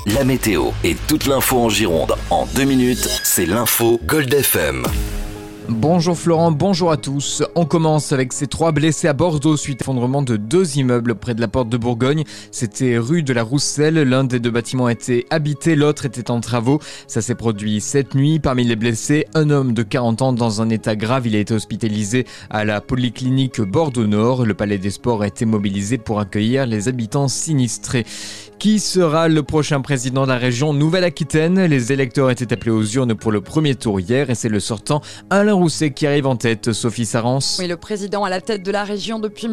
La météo et toute l'info en Gironde en 2 minutes, c'est l'info Gold FM. Bonjour Florent, bonjour à tous. On commence avec ces 3 blessés à Bordeaux suite à l'effondrement de 2 immeubles près de la porte de Bourgogne. C'était rue de la Rousselle. L'un des 2 bâtiments était habité, l'autre était en travaux. Ça s'est produit cette nuit. Parmi les blessés, un homme de 40 ans dans un état grave. Il a été hospitalisé à la polyclinique Bordeaux-Nord. Le Palais des Sports a été mobilisé pour accueillir les habitants sinistrés. Qui sera le prochain président de la région Nouvelle-Aquitaine? Les électeurs étaient appelés aux urnes pour le premier tour hier et c'est le sortant Alain Rousset qui arrive en tête. Sophie Sarrance. Oui, le président à la tête de la région depuis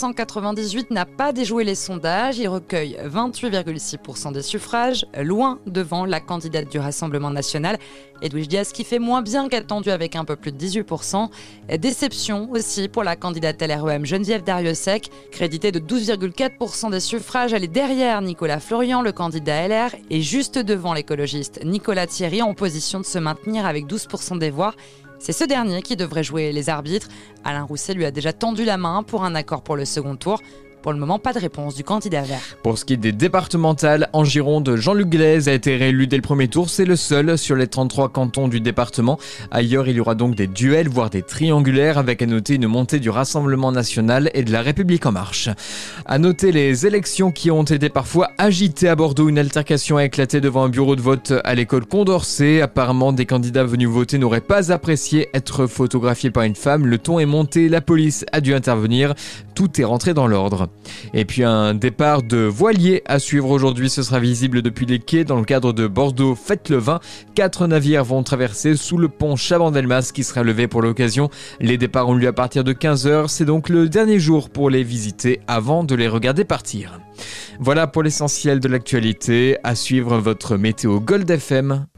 1998 n'a pas déjoué les sondages. Il recueille 28,6% des suffrages, loin devant la candidate du Rassemblement national, Edwige Diaz, qui fait moins bien qu'attendu avec un peu plus de 18%. Déception aussi pour la candidate LREM Geneviève Darrieussecq, créditée de 12,4% des suffrages. Elle est derrière Nicolas Florian, le candidat LR, et juste devant l'écologiste Nicolas Thierry, en position de se maintenir avec 12% des voix. C'est ce dernier qui devrait jouer les arbitres. Alain Rousset lui a déjà tendu la main pour un accord pour le second tour. Pour le moment, pas de réponse du candidat vert. Pour ce qui est des départementales, en Gironde, Jean-Luc Glaise a été réélu dès le premier tour. C'est le seul sur les 33 cantons du département. Ailleurs, il y aura donc des duels, voire des triangulaires, avec à noter une montée du Rassemblement national et de la République en marche. À noter les élections qui ont été parfois agitées à Bordeaux. Une altercation a éclaté devant un bureau de vote à l'école Condorcet. Apparemment, des candidats venus voter n'auraient pas apprécié être photographiés par une femme. Le ton est monté, la police a dû intervenir. Tout est rentré dans l'ordre. Et puis un départ de voiliers à suivre aujourd'hui, ce sera visible depuis les quais dans le cadre de Bordeaux Fête le Vin. 4 navires vont traverser sous le pont Chabandelmas qui sera levé pour l'occasion. Les départs ont lieu à partir de 15h, c'est donc le dernier jour pour les visiter avant de les regarder partir. Voilà pour l'essentiel de l'actualité, à suivre votre météo Gold FM.